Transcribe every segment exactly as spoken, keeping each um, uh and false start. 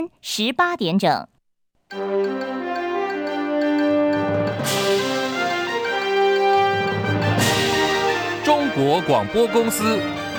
十八点整。 中国广播公司。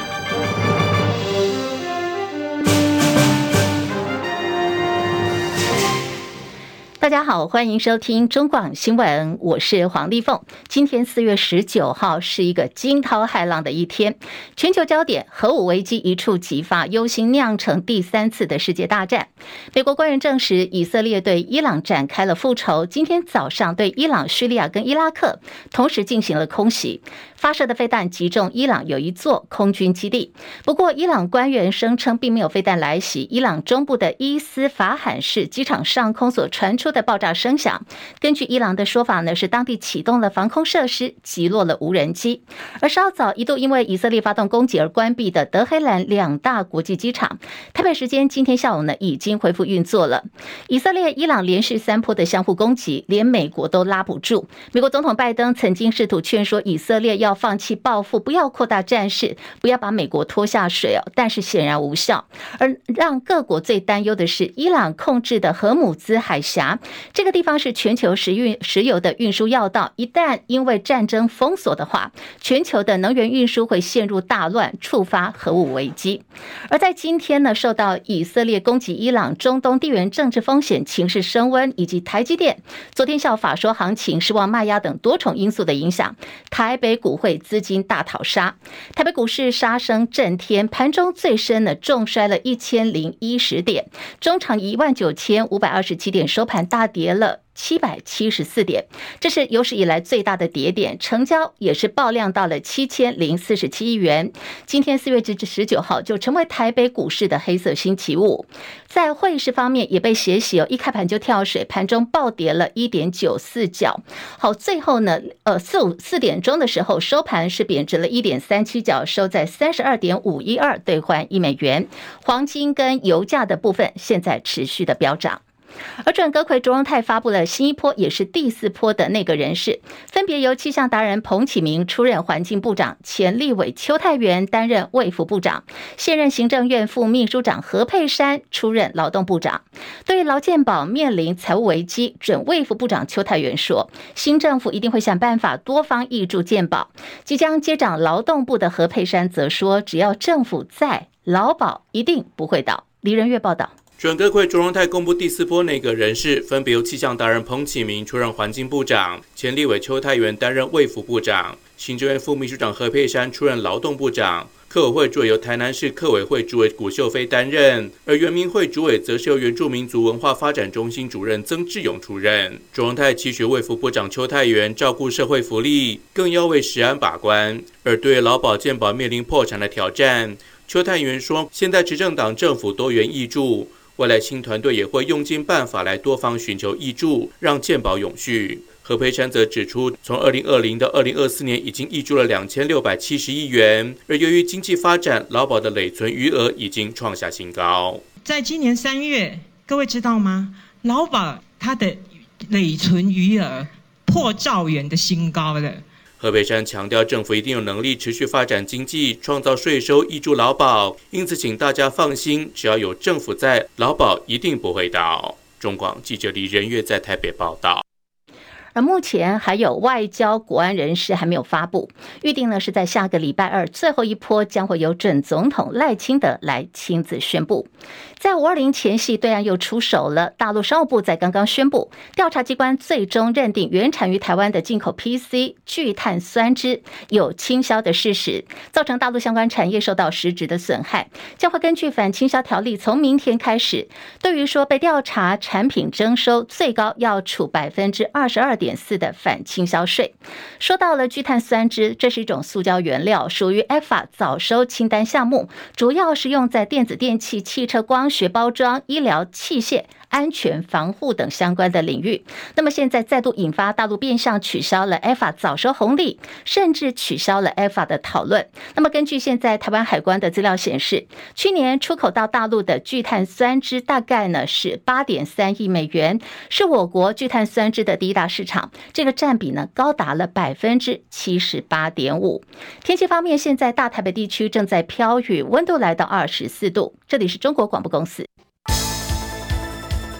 大家好，欢迎收听中广新闻，我是黄丽凤。今天四月十九号是一个惊涛骇浪的一天，全球焦点核武危机一触即发，忧心酿成第三次的世界大战。美国官员证实，以色列对伊朗展开了复仇，今天早上对伊朗、叙利亚跟伊拉克同时进行了空袭，发射的飞弹击中伊朗有一座空军基地。不过，伊朗官员声称并没有飞弹来袭，伊朗中部的伊斯法罕市机场上空所传出的爆炸声响，根据伊朗的说法呢，是当地启动了防空设施，击落了无人机。而稍早一度因为以色列发动攻击而关闭的德黑兰两大国际机场，台北时间今天下午呢已经恢复运作了。以色列、伊朗连续三波的相互攻击，连美国都拉不住。美国总统拜登曾经试图劝说以色列要放弃报复，不要扩大战事，不要把美国拖下水哦，但是显然无效。而让各国最担忧的是，伊朗控制的荷姆兹海峡，这个地方是全球石运石油的运输要道，一旦因为战争封锁的话，全球的能源运输会陷入大乱，触发核武危机。而在今天呢，受到以色列攻击伊朗、中东地缘政治风险情势升温，以及台积电昨天下午法说行情失望卖压等多重因素的影响，台北股汇资金大讨杀，台北股市杀声震天，盘中最深呢重摔了一千零一十点，中场一万九千五百二十七点，收盘大跌了七百七十四点，这是有史以来最大的跌点，成交也是爆量到了七千零四十七亿元。今天四月十九号就成为台北股市的黑色星期五。在汇市方面也被血洗哦，一开盘就跳水，盘中暴跌了 一点九四角。好，最后呢，呃，四五四点钟的时候收盘是贬值了 一点三七角，收在 三十二点五一二兑换一美元。黄金跟油价的部分现在持续的飙涨。而准阁揆卓荣泰发布了新一波也是第四波的内阁人事，分别由气象达人彭启明出任环境部长，前立委邱泰源担任卫福部长，现任行政院副秘书长何佩珊出任劳动部长。对于劳健保面临财务危机，准卫福部长邱泰源说，新政府一定会想办法多方挹注健保。即将接掌劳动部的何佩珊则说，只要政府在，劳保一定不会倒。黎人月报道。 准阁揆卓荣泰公布第四波内阁人事，分别由气象达人彭启明出任环境部长，前立委邱泰源担任卫福部长，行政院副秘书长何佩珊出任劳动部长。客委会主委由台南市客委会主委古秀飞担任，而原民会主委则是由原住民族文化发展中心主任曾志勇出任。卓荣泰期许卫福部长邱泰源照顾社会福利，更要为食安把关。而对劳保健保面临破产的挑战，邱泰源说，现在执政党政府多元挹注，未来新团队也会用尽办法来多方寻求挹注，让健保永续。何佩珊则指出，从二零二零到二零二四年已经挹注了两千六百七十亿元，而由于经济发展，劳保的累存余额已经创下新高。 在今年三月，各位知道吗？劳保它的累存余额破兆元的新高了。 何佩珊强调，政府一定有能力持续发展经济，创造税收，挹注劳保，因此请大家放心，只要有政府在，劳保一定不会倒。中广记者李仁月在台北报道。 而目前还有外交国安人士还没有发布，预定呢是在下个礼拜二最后一波将会由准总统赖清德来亲自宣布。在五二零前夕，对岸又出手了。大陆商务部在刚刚宣布，调查机关最终认定原产于台湾的进口 P C 聚碳酸酯有倾销的事实，造成大陆相关产业受到实质的损害，将会根据反倾销条例，从明天开始，对于说被调查产品征收最高要处百分之二十二点四的反倾销税。说到了聚碳酸酯，这是一种塑胶原料，属于 E F A 早收清单项目，主要是用在电子电器、汽车光学包装、医疗器械、安全防护等相关的领域。那么现在再度引发大陆变相取消了 E F A 早收红利，甚至取消了 E F A 的讨论。那么根据现在台湾海关的资料显示，去年出口到大陆的聚碳酸酯大概呢是 八点三亿美元，是我国聚碳酸酯的第一大市场，这个占比呢高达了 百分之七十八点五。 天气方面，现在大台北地区正在飘雨，温度来到二十四度。这里是中国广播公司。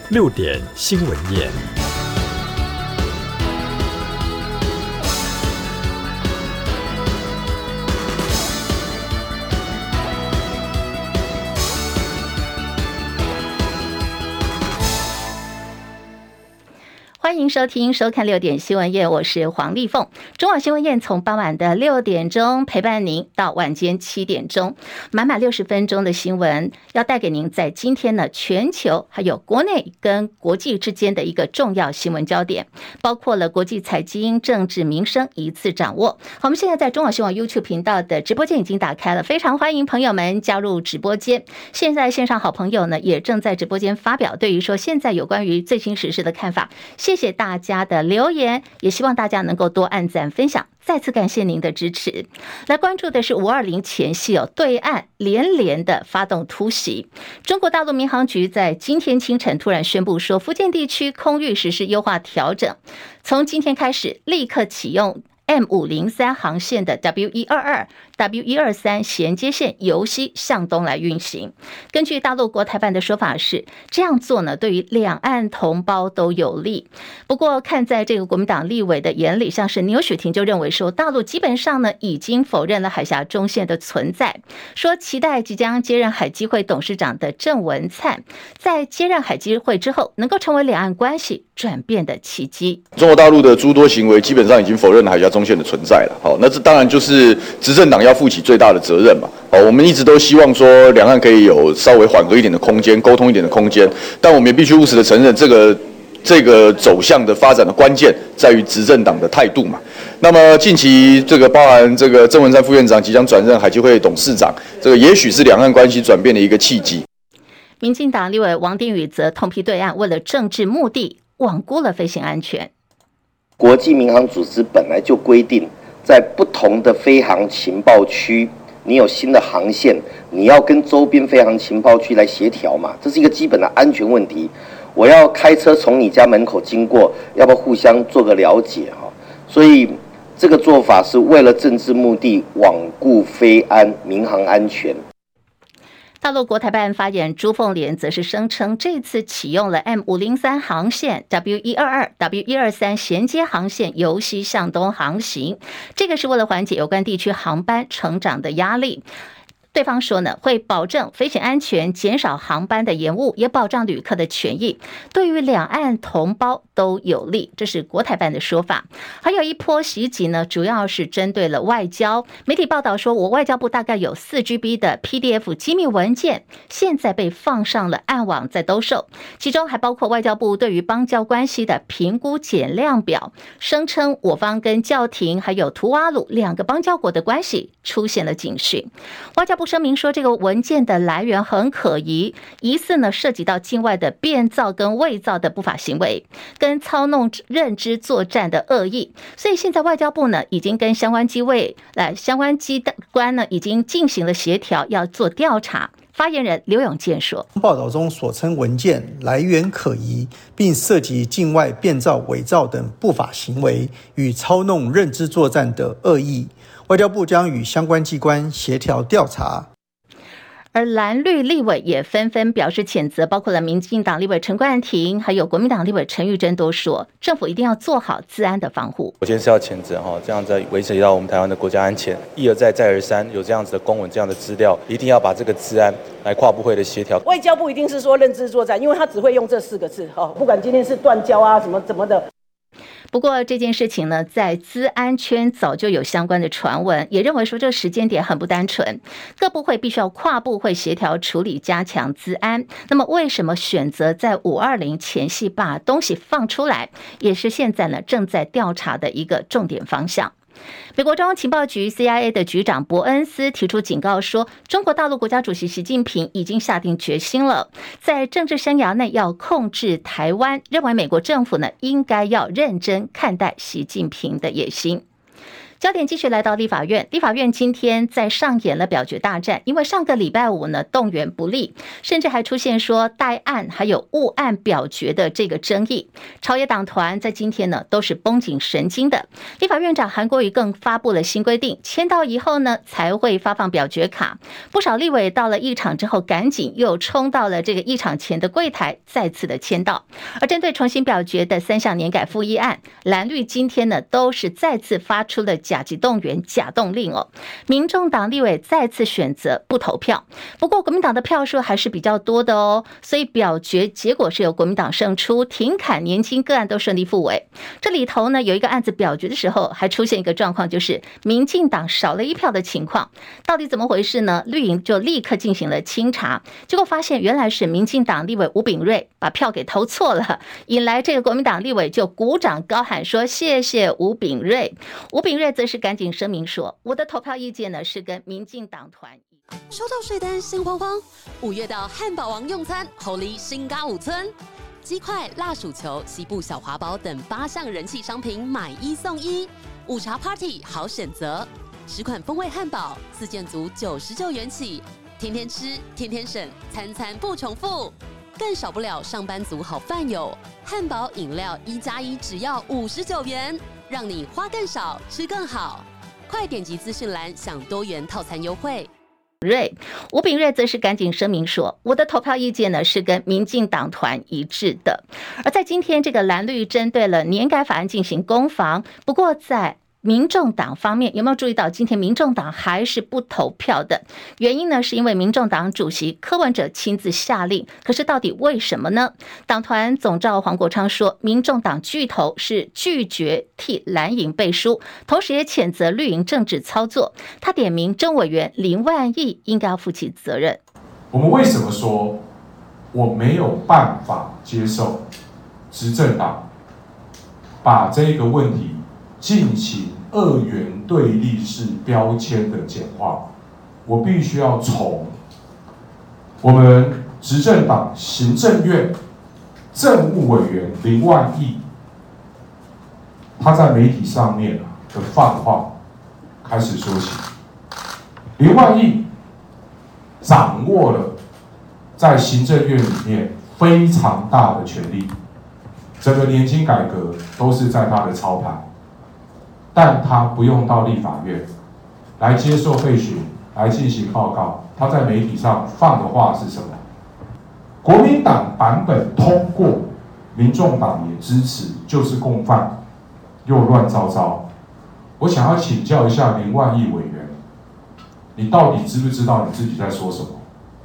六点新闻夜。 欢迎收听收看六点新闻夜，我是黄丽凤。中广新闻夜从傍晚的六点钟陪伴您到晚间七点钟，满满六十分钟的新闻，要带给您在今天呢全球还有国内跟国际之间的一个重要新闻焦点，包括了国际财经、政治、民生一次掌握。好，我们现在在中广新闻 YouTube 频道的直播间已经打开了，非常欢迎朋友们加入直播间。现在线上好朋友呢也正在直播间发表对于说现在有关于最新时事的看法。谢谢大家的留言，也希望大家能够多按赞分享，再次感谢您的支持。来关注的是五二零前夕哦，对岸连连的发动突袭。中国大陆民航局在今天清晨突然宣布说，福建地区空域实施优化调整，从今天开始立刻启用M 五零三 航线的 W 一二二、W 一二三 衔接线由西向东来运行。根据大陆国台办的说法是，这样做呢，对于两岸同胞都有利。不过，看在这个国民党立委的眼里，像是牛许婷就认为说，大陆基本上呢已经否认了海峡中线的存在，说期待即将接任海基会董事长的郑文灿在接任海基会之后，能够成为两岸关系转变的契机。 中国大陆的诸多行为基本上已经否认了海峡中线的存在了。好，那这当然就是执政党要负起最大的责任嘛。好，我们一直都希望说两岸可以有稍微缓和一点的空间，沟通一点的空间，但我们也必须务实的承认，这个这个走向的发展的关键在于执政党的态度嘛。那么近期这个包含这个郑文灿副院长即将转任海基会董事长，这个也许是两岸关系转变的一个契机。 民进党立委王定宇则痛批对岸为了政治目的罔顾了飞行安全。 国际民航组织本来就规定，在不同的飞航情报区，你有新的航线，你要跟周边飞航情报区来协调嘛，这是一个基本的安全问题。我要开车从你家门口经过，要不要互相做个了解哈？所以这个做法是为了政治目的，罔顾飞安、民航安全。 大陆国台办发言人朱凤莲则是声称，这次启用了 M 五零三 航线 W 一二二、W 一二三 衔接航线由西向东航行，这个是为了缓解有关地区航班成长的压力。对方说呢，会保证飞行安全，减少航班的延误，也保障旅客的权益，对于两岸同胞都有利，这是国台办的说法。还有一波袭击呢，主要是针对了外交。媒体报道说，我外交部大概有 四 G B 的 P D F 机密文件，现在被放上了暗网在兜售，其中还包括外交部对于邦交关系的评估检量表，声称我方跟教廷还有图瓦鲁两个邦交国的关系出现了警讯。外交部声明说，这个文件的来源很可疑，疑似呢涉及到境外的变造跟伪造的不法行为，跟操弄认知作战的恶意。所以现在外交部呢已经跟相关机位、来相关机关呢已经进行了协调，要做调查。发言人刘永健说， 报道中所称文件来源可疑，并涉及境外变造、伪造等不法行为与操弄认知作战的恶意。外交部将与相关机关协调调查。 而蓝绿立委也纷纷表示谴责，包括了民进党立委陈冠廷，还有国民党立委陈玉珍都说，政府一定要做好治安的防护。 我先是要谴责哈，这样子维持到我们台湾的国家安全，一而再再而三有这样子的公文、这样的资料，一定要把这个治安来跨部会的协调。 外交部一定是说认知作战，因为他只会用这四个字哦，不管今天是断交啊什么怎么的。 不过这件事情呢，在资安圈早就有相关的传闻，也认为说这个时间点很不单纯，各部会必须要跨部会协调处理，加强资安。那么为什么选择在五二零前夕把东西放出来，也是现在呢正在调查的一个重点方向。美国中央情报局 C I A 的局长伯恩斯提出警告说，中国大陆国家主席习近平已经下定决心了，在政治生涯内要控制台湾，认为美国政府呢应该要认真看待习近平的野心。 焦点继续来到立法院，立法院今天在上演了表决大战，因为上个礼拜五呢动员不力，甚至还出现说代案还有误案表决的这个争议。朝野党团在今天呢都是绷紧神经的。立法院长韩国瑜更发布了新规定，签到以后呢才会发放表决卡。不少立委到了议场之后，赶紧又冲到了这个议场前的柜台，再次的签到。而针对重新表决的三项年改复议案，蓝绿今天呢都是再次发出了甲级动员、假动令哦。民众党立委再次选择不投票，不过国民党的票数还是比较多的哦，所以表决结果是由国民党胜出，停砍年轻个案都顺利复委。这里头呢有一个案子表决的时候，还出现一个状况，就是民进党少了一票的情况，到底怎么回事呢？绿营就立刻进行了清查，结果发现原来是民进党立委吴秉叡把票给投错了，引来这个国民党立委就鼓掌高喊说谢谢吴秉叡。吴秉叡则是赶紧声明说，我的投票意见呢是跟民进党团。 收到税单心慌慌，五月到汉堡王用餐，猴狸新嘎五村，鸡块、辣薯球、西部小华堡等八项人气商品买一送一，午茶 Party 好选择，十款风味汉堡，四件组九十九元起，天天吃，天天省，餐餐不重复。更少不了上班族好饭友，汉堡饮料一加一只要五十九元，让你花更少，吃更好。快点击资讯栏享多元套餐优惠。 瑞吴秉叡则是赶紧声明说，我的投票意见呢是跟民进党团一致的。而在今天这个蓝绿针对了年改法案进行攻防，不过在民众党方面有没有注意到，今天民众党还是不投票的？原因呢是因为民众党主席柯文哲亲自下令，可是到底为什么呢？党团总召黄国昌说，民众党拒投是拒绝替蓝营背书，同时也谴责绿营政治操作。他点名曾委员林万亿应该要负起责任。 我们为什么说我没有办法接受执政党把这个问题进行二元对立式标签的简化？我必须要从我们执政党行政院政务委员林万亿他在媒体上面的放话开始说起。林万亿掌握了在行政院里面非常大的权力，整个年金改革都是在他的操盘。但他不用到立法院来接受备询，来进行报告。他在媒体上放的话是什么？国民党版本通过，民众党也支持，就是共犯，又乱糟糟。我想要请教一下林万亿委员，你到底知不知道你自己在说什么？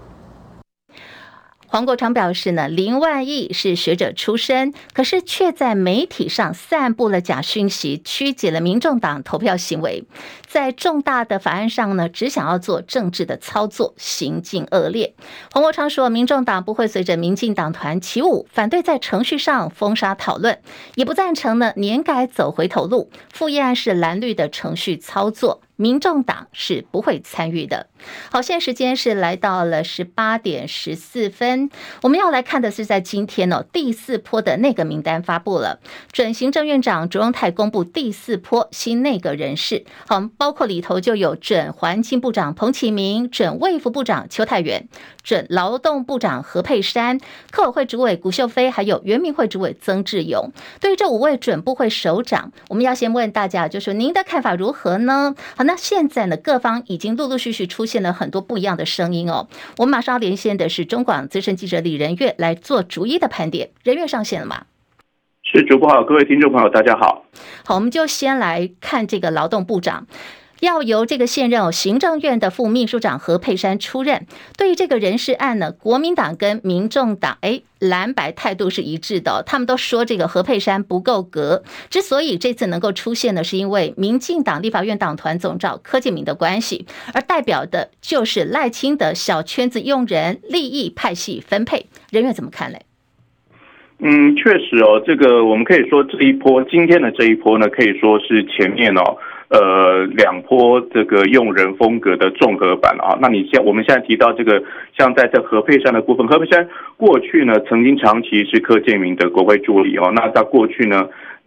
黄国昌表示呢，林万亿是学者出身，可是却在媒体上散布了假讯息，曲解了民众党投票行为，在重大的法案上呢，只想要做政治的操作，行径恶劣。黄国昌说，民众党不会随着民进党团起舞，反对在程序上封杀讨论，也不赞成呢年改走回头路，复议案是蓝绿的程序操作，民众党是不会参与的。好，现在时间是来到了十八点十四分，我们要来看的是在今天哦，第四波的内阁名单发布了，准行政院长卓荣泰公布第四波新内阁人士，好，包括里头就有准环境部长彭启明、准卫福部长邱泰源、准劳动部长何佩珊、客委会主委古秀妃，还有原民会主委曾志勇。对于这五位准部会首长，我们要先问大家，就是您的看法如何呢？好，那现在呢，各方已经陆陆续续出现了很多不一样的声音哦。我们马上要连线的是中广资深记者李仁岳来做逐一的盘点。仁岳上线了吗？ 是，主播好，各位听众朋友大家好。 好，我们就先来看这个劳动部长。要由这个现任、哦、行政院的副秘书长何佩珊出任。对于这个人事案呢，国民党跟民众党哎蓝白态度是一致的、哦，他们都说这个何佩珊不够格。之所以这次能够出现呢，是因为民进党立法院党团总召柯建铭的关系，而代表的就是赖清德小圈子用人、利益派系分配。人员怎么看嘞？ 嗯，确实哦，这个我们可以说这一波今天的这一波呢，可以说是前面哦。呃，两波这个用人风格的综合版啊，那你现我们现在提到这个，像在这何佩珊的部分，何佩珊过去呢曾经长期是柯建铭的国会助理哦，那他过去呢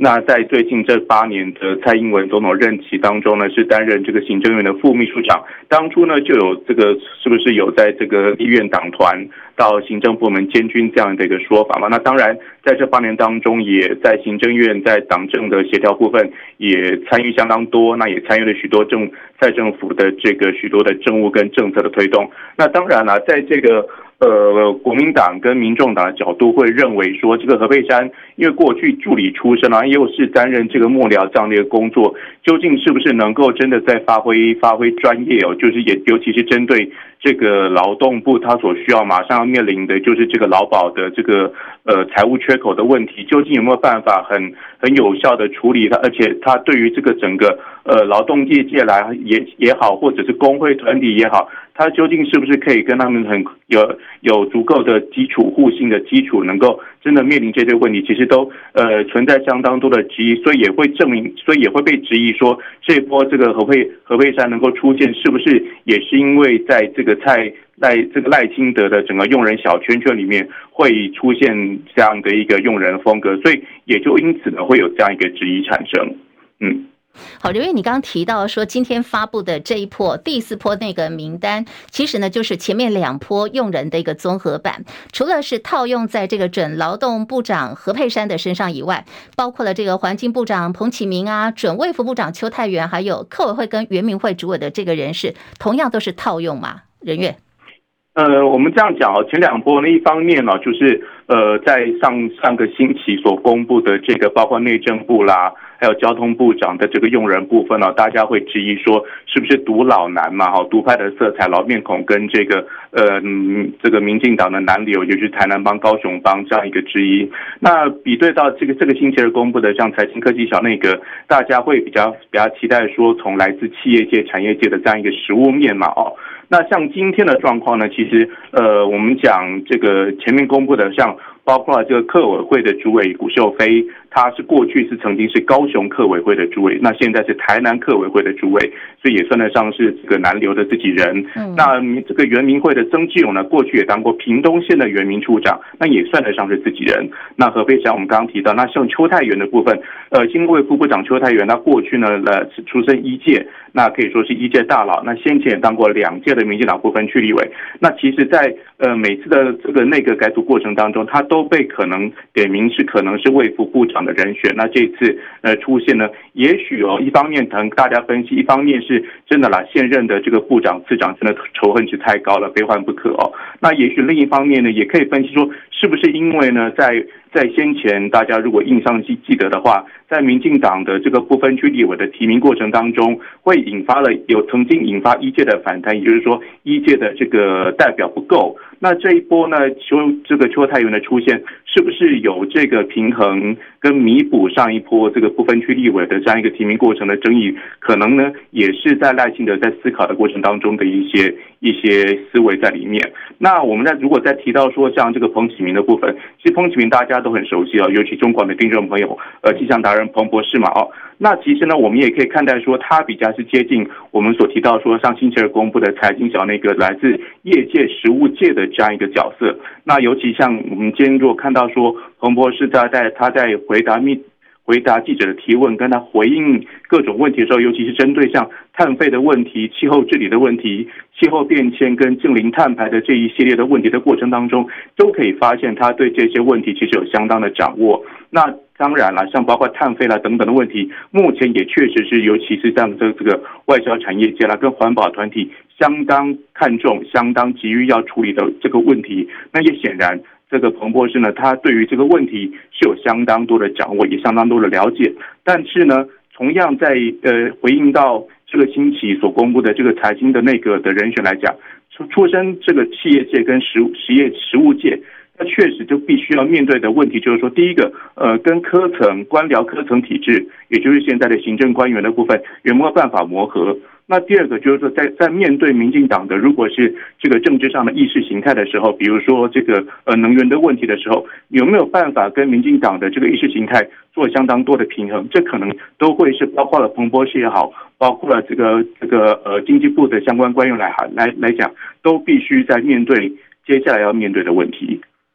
那在最近这八年的蔡英文总统任期当中呢，是担任这个行政院的副秘书长。当初呢就有这个是不是有在这个立院党团到行政部门监军这样的一个说法嘛？那当然在这八年当中，也在行政院在党政的协调部分也参与相当多，那也参与了许多政蔡政府的这个许多的政务跟政策的推动。那当然了，在这个呃，国民党跟民众党的角度会认为说，这个何佩珊因为过去助理出身啊，又是担任这个幕僚这样的一个工作，究竟是不是能够真的在发挥发挥专业哦？就是也尤其是针对这个劳动部他所需要马上要面临的就是这个劳保的这个呃财务缺口的问题，究竟有没有办法很很有效的处理它？而且他对于这个整个呃劳动业界来也也好，或者是工会团体也好，他究竟是不是可以跟他们很有有足够的基础互信的基础，能够真的面临这些问题，其实都呃存在相当多的质疑，所以也会证明，所以也会被质疑说，这一波这个何佩何佩珊能够出现，是不是也是因为在这个蔡在这个赖清德的整个用人小圈圈里面会出现这样的一个用人风格，所以也就因此呢会有这样一个质疑产生，嗯。 好，刘烨，你刚刚提到说，今天发布的这一波第四波那个名单，其实呢就是前面两波用人的一个综合版，除了是套用在这个准劳动部长何佩珊的身上以外，包括了这个环境部长彭启明啊，准卫福部长邱泰源，还有客委会跟原民会主委的这个人士，同样都是套用嘛？任岳。 呃，我们这样讲哦，前两波呢，一方面呢、哦，就是呃，在上上个星期所公布的这个，包括内政部啦，还有交通部长的这个用人部分呢、哦，大家会质疑说，是不是独老男嘛？哈，独派的色彩、老面孔跟这个呃，嗯，这个民进党的男流，也就是台南帮、高雄帮这样一个质疑。那比对到这个这个星期二公布的像财经科技小内阁，大家会比较比较期待说，从来自企业界、产业界的这样一个实务面嘛，哦。那像今天的状况呢，其实呃，我们讲这个前面公布的，像包括这个客委会的主委古秀飞，他是过去是曾经是高雄客委会的主委，那现在是台南客委会的主委，所以也算得上是这个南流的自己人。嗯、那这个原民会的曾志勇呢，过去也当过屏东县的原民处长，那也算得上是自己人。那何佩珊我们刚刚提到，那像邱泰源的部分，呃，新卫副部长邱泰源，他过去呢呃出身医界，那可以说是医界大佬，那先前也当过两届的民进党不分区立委。那其实在呃每次的这个内阁改组过程当中，他都被可能点名是可能是卫福部长的人选。那这次呃出现呢，也许哦，一方面可能大家分析，一方面是真的啦，现任的这个部长次长真的仇恨值太高了，非换不可哦。那也许另一方面呢，也可以分析说，是不是因为呢，在在先前大家如果印象记记得的话，在民进党的这个不分区立委的提名过程当中，会引发了有曾经引发医界的反弹，也就是说医界的这个代表不够。那这一波呢，邱这个邱泰源的出现，是不是有这个平衡跟弥补上一波这个不分区立委的这样一个提名过程的争议？可能呢，也是在赖清德在思考的过程当中的一些一些思维在里面。那我们在如果再提到说像这个彭启明的部分，其实彭启明大家都很熟悉哦，尤其中广的听众朋友，呃，气象达人彭博士嘛哦。那其实呢，我们也可以看待说，他比较是接近我们所提到说，上星期二公布的财经小那个来自业界、实务界的这样一个角色。那尤其像我们今天如果看到说，彭博士在在他在回答密。回答记者的提问，跟他回应各种问题的时候，尤其是针对像碳费的问题、气候治理的问题、气候变迁跟净零碳排的这一系列的问题的过程当中，都可以发现他对这些问题其实有相当的掌握。那当然了，像包括碳费啦等等的问题，目前也确实是，尤其是像这这个外销产业界啦跟环保团体相当看重、相当急于要处理的这个问题。那也显然。这个彭博士呢，他对于这个问题是有相当多的掌握，也相当多的了解。但是呢，同样在呃回应到这个星期所公布的这个财经的那个的人选来讲，出出身这个企业界跟实实业实务界，那确实就必须要面对的问题就是说，第一个，呃，跟科层官僚科层体制，也就是现在的行政官员的部分，有没有办法磨合？那第二个就是说在，在在面对民进党的如果是这个政治上的意识形态的时候，比如说这个呃能源的问题的时候，有没有办法跟民进党的这个意识形态做相当多的平衡？这可能都会是包括了彭博士也好，包括了这个这个呃经济部的相关官员来来来讲，都必须在面对接下来要面对的问题。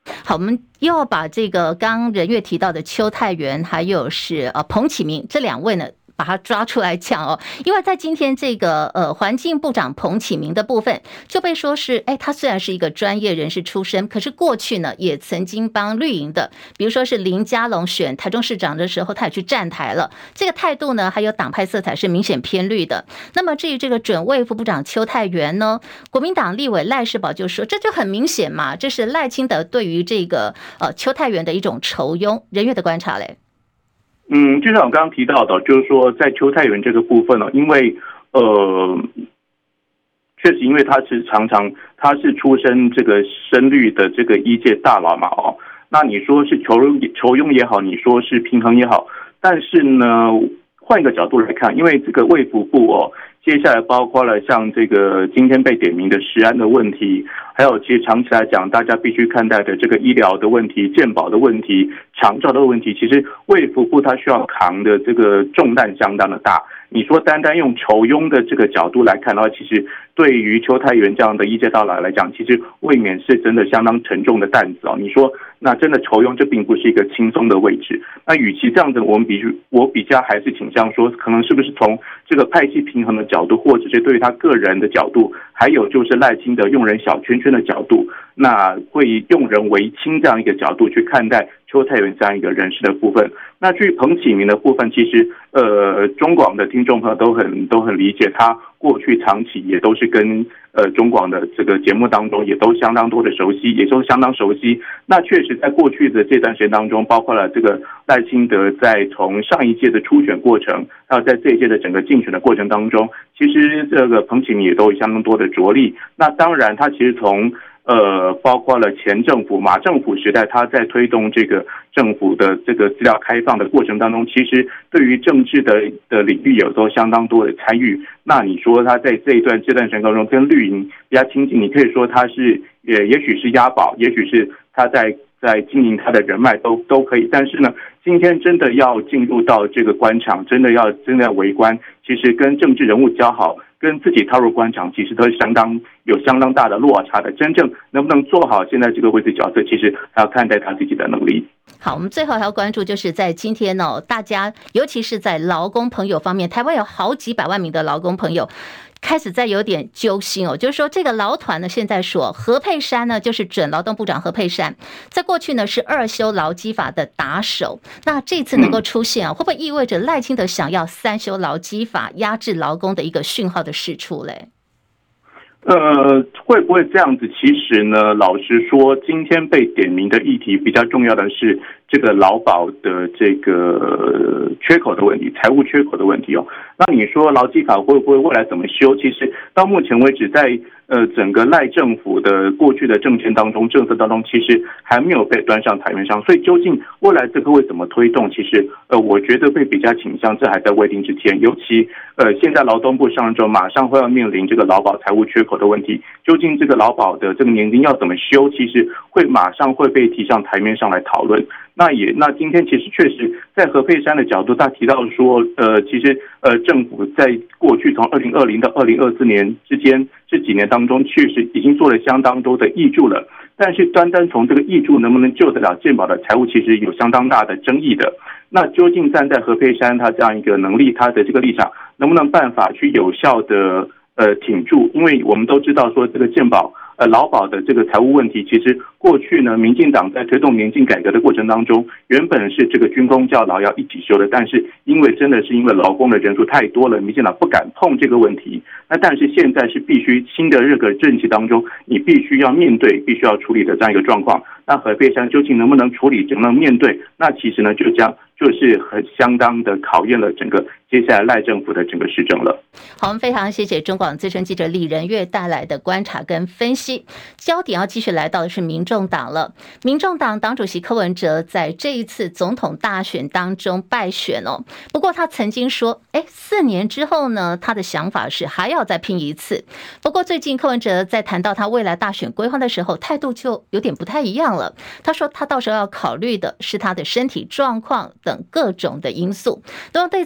好，我们又要把这个刚仁月提到的邱泰源，还有是呃彭启明这两位呢，把他抓出来讲哦，因为在今天这个呃环境部长彭启明的部分就被说是，哎，他虽然是一个专业人士出身，可是过去呢也曾经帮绿营的，比如说是林佳龙选台中市长的时候，他也去站台了，这个态度呢还有党派色彩是明显偏绿的。那么至于这个准卫副部长邱泰源呢，国民党立委赖士葆就说，这就很明显嘛，这是赖清德对于这个呃邱泰源的一种酬庸。仁月的观察嘞。 嗯，就像我刚刚提到的，就是说在邱泰源这个部分呢，因为呃，确实因为他是常常他是出身这个深绿的这个一届大佬嘛，哦，那你说是酬酬庸也好，你说是平衡也好，但是呢，换一个角度来看，因为这个卫福部哦，接下来包括了像这个今天被点名的食安的问题，还有其实长期来讲，大家必须看待的这个医疗的问题、健保的问题、长照的问题，其实卫福部它需要扛的这个重担相当的大。你说单单用酬庸的这个角度来看的话，其实对于邱泰源这样的一届大佬来讲，其实未免是真的相当沉重的担子哦。你说那真的酬庸，这并不是一个轻松的位置。那与其这样子，我们比我比较还是倾向说，可能是不是从这个派系平衡的角度，或者是对于他个人的角度，还有就是赖清德用人小圈圈的角度，那会用人唯亲这样一个角度去看待邱泰源这样一个人士的部分。那至于彭启明的部分，其实呃中广的听众朋友都很都很理解，他过去长期也都是跟呃中广的这个节目当中也都相当多的熟悉，也都相当熟悉。那确实在过去的这段时间当中，包括了这个赖清德在从上一届的初选过程，还有在这一届的整个竞选的过程当中，其实这个彭启明也都有相当多的着力。那当然他其实从呃，包括了前政府马政府时代，他在推动这个政府的这个资料开放的过程当中，其实对于政治的的领域有都相当多的参与。那你说他在这一段这段时间当中跟绿营比较亲近，你可以说他是也也许是押宝，也许是他在在经营他的人脉都都可以。但是呢，今天真的要进入到这个官场，真的要真的要围观，其实跟政治人物交好，跟自己踏入官场，其实都是相当有相当大的落差的。真正能不能做好现在这个位置角色，其实还要看待他自己的能力。 好，我们最后还要关注，就是在今天哦，大家尤其是在劳工朋友方面，台湾有好几百万名的劳工朋友开始在有点揪心哦，就是说这个劳团呢，现在说何佩珊呢，就是准劳动部长何佩珊，在过去呢是二修劳基法的打手，那这次能够出现啊，会不会意味着赖清德想要三修劳基法压制劳工的一个讯号的释出嘞？ 呃，会不会这样子？其实呢，老实说，今天被点名的议题比较重要的是这个劳保的这个缺口的问题，财务缺口的问题哦。那你说劳基法会不会未来怎么修？其实到目前为止，在呃整个赖政府的过去的政见当中、政策当中，其实还没有被端上台面上。所以究竟未来这个会怎么推动？其实呃，我觉得会比较倾向这还在未定之前。尤其呃，现在劳动部上任之后，马上会要面临这个劳保财务缺口的问题。究竟这个劳保的这个年金要怎么修？其实会马上会被提上台面上来讨论。那也那今天其实确实在何佩珊的角度，他提到说，呃，其实呃政府在过去从二零二零到二零二四年之间这几年当中，确实已经做了相当多的挹注了。但是单单从这个挹注能不能救得了健保的财务，其实有相当大的争议的。那究竟站在何佩珊他这样一个能力，他的这个立场，能不能办法去有效的呃挺住？因为我们都知道说这个健保。呃，劳保的这个财务问题，其实过去呢，民进党在推动年金改革的过程当中，原本是这个军公教劳要一起修的，但是因为真的是因为劳工的人数太多了，民进党不敢碰这个问题。那但是现在是必须新的这个政期当中，你必须要面对、必须要处理的这样一个状况。那何佩珊究竟能不能处理、能不能面对？那其实呢，就将就是很相当的考验了整个接下来赖政府的整个施政了。 好，我们非常谢谢中广资深记者李仁月带来的观察跟分析。焦点要继续来到的是民众党了。民众党党主席柯文哲在这一次总统大选当中败选哦。不过他曾经说，哎，四年之后呢，他的想法是还要再拼一次。不过最近柯文哲在谈到他未来大选规划的时候，态度就有点不太一样了。他说他到时候要考虑的是他的身体状况等各种的因素。那么对此，美丽岛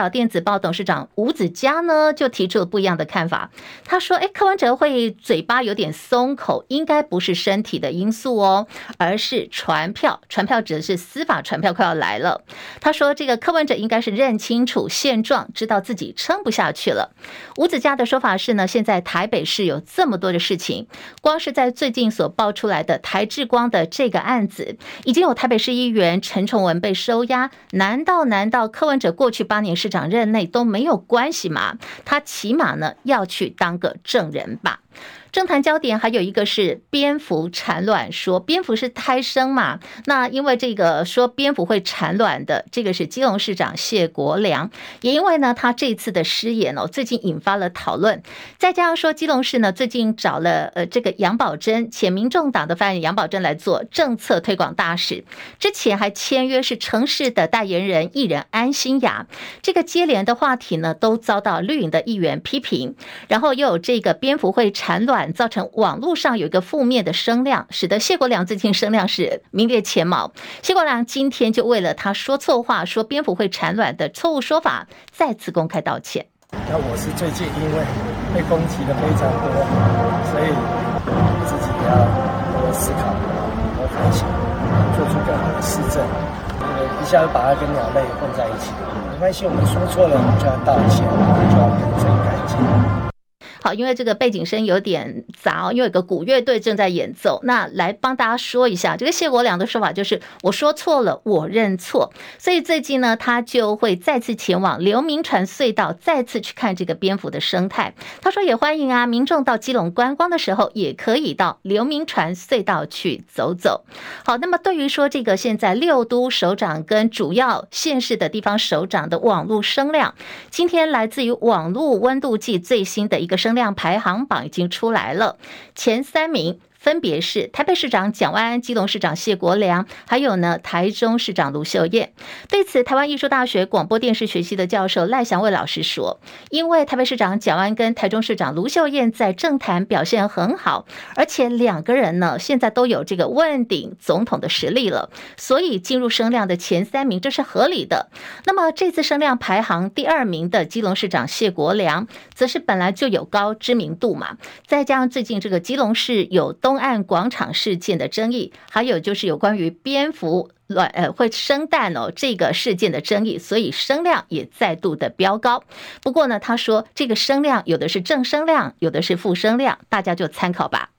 岛电子报董事长吴子嘉呢，就提出了不一样的看法。他说：“哎，柯文哲会嘴巴有点松口，应该不是身体的因素哦，而是传票。传票指的是司法传票快要来了。”他说：“这个柯文哲应该是认清楚现状，知道自己撑不下去了。”吴子嘉的说法是呢，现在台北市有这么多的事情，光是在最近所爆出来的台智光的这个案子，已经有台北市议员陈崇文被收押，难道难道柯文哲过去八年市长任内都没有关系吗？他起码呢要去当个证人吧。政坛焦点还有一个是蝙蝠产卵，说蝙蝠是胎生嘛，那因为这个说蝙蝠会产卵的，这个是基隆市长谢国良，也因为呢他这次的失言哦，最近引发了讨论，再加上说基隆市呢最近找了呃这个杨宝珍，前民众党的发言人杨宝珍来做政策推广大使，之前还签约是城市的代言人艺人安心雅，这个接连的话题呢都遭到绿营的议员批评，然后又有这个蝙蝠会产卵，造成网络上有一个负面的声量，使得谢国良最近声量是名列前茅。谢国良今天就为了他说错话，说蝙蝠会产卵的错误说法，再次公开道歉。 那我是最近因为被攻击的非常多，所以自己也要多思考，多反省，做出更好的施政。一下子把它跟鸟类混在一起，没关系，我们说错了，我们就要道歉，就要更正改进。 好，因为这个背景声有点杂哦，因为有个古乐队正在演奏，那来帮大家说一下，这个谢国良的说法就是我说错了，我认错，所以最近呢，他就会再次前往刘铭传隧道，再次去看这个蝙蝠的生态。他说也欢迎啊，民众到基隆观光的时候，也可以到刘铭传隧道去走走。好，那么对于说这个现在六都首长跟主要县市的地方首长的网络声量，今天来自于网络温度计最新的一个声量排行榜已经出来了，前三名分别是台北市长蒋万安、基隆市长谢国良，还有呢台中市长卢秀燕。对此，台湾艺术大学广播电视学系的教授赖祥卫老师说，因为台北市长蒋万安跟台中市长卢秀燕在政坛表现很好，而且两个人呢现在都有这个问鼎总统的实力了，所以进入声量的前三名这是合理的。那么这次声量排行第二名的基隆市长谢国良，则是本来就有高知名度嘛，再加上最近这个基隆市有东东岸广场事件的争议，还有就是有关于蝙蝠卵呃会生蛋哦这个事件的争议，所以声量也再度的飙高。不过呢，他说这个声量有的是正声量，有的是负声量，大家就参考吧。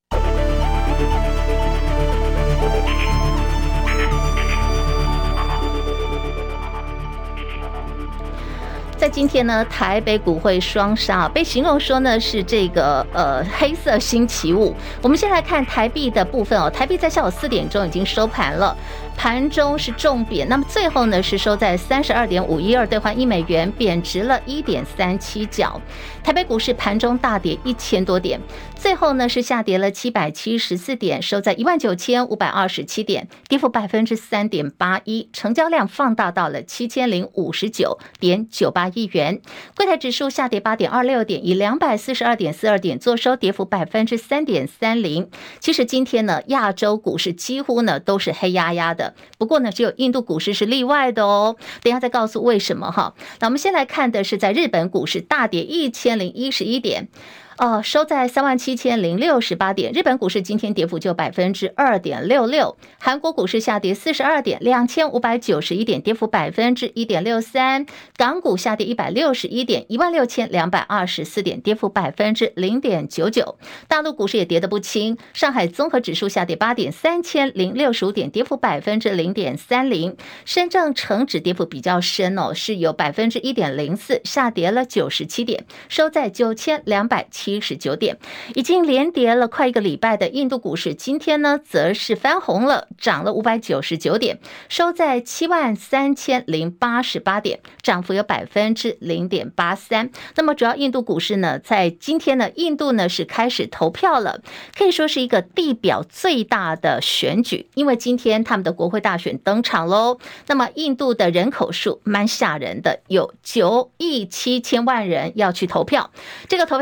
在今天呢，台北股汇双杀，被形容说呢是这个呃黑色星期五。我们先来看台币的部分哦，台币在下午四点钟已经收盘了，盘中是重贬，那么最后呢是收在三十二点五一二兑换一美元，贬值了一点三七角。台北股市盘中大跌一千多点，最后呢是下跌了七百七十四点，收在一万九千五百二十七点，跌幅百分之三点八一，成交量放大到了七千零五十九点九八亿元。柜台指数下跌八点二六点，以两百四十二点四二点作收，跌幅百分之三点三零。其实今天呢，亚洲股市几乎呢都是黑压压的，不过呢，只有印度股市是例外的哦。等一下再告诉为什么哈。那我们先来看的是在日本股市大跌一千零一十一点。哦，收在三万七千零六十八点。日本股市今天跌幅就百分之二点六六。韩国股市下跌四十二点，两千五百九十一点，跌幅百分之一点六三。港股下跌一百六十一点，一万六千两百二十四点，跌幅百分之零点九九。大陆股市也跌得不轻，上海综合指数下跌八点，三千零六十五点，跌幅百分之零点三零。深圳成指跌幅比较深哦，是有百分之一点零四，下跌了九十七点，收在九千两百七十九点，已经连跌了快一个礼拜的印度股市，今天呢则是翻红了，涨了五百九十九点，收在七万三千零八十八点，涨幅有百分之零点八三。那么主要印度股市呢，在今天呢，印度呢是开始投票了，可以说是一个地表最大的选举，因为今天他们的国会大选登场喽。那么印度的人口数蛮吓人的，有九亿七千万人要去投票，这个投票时间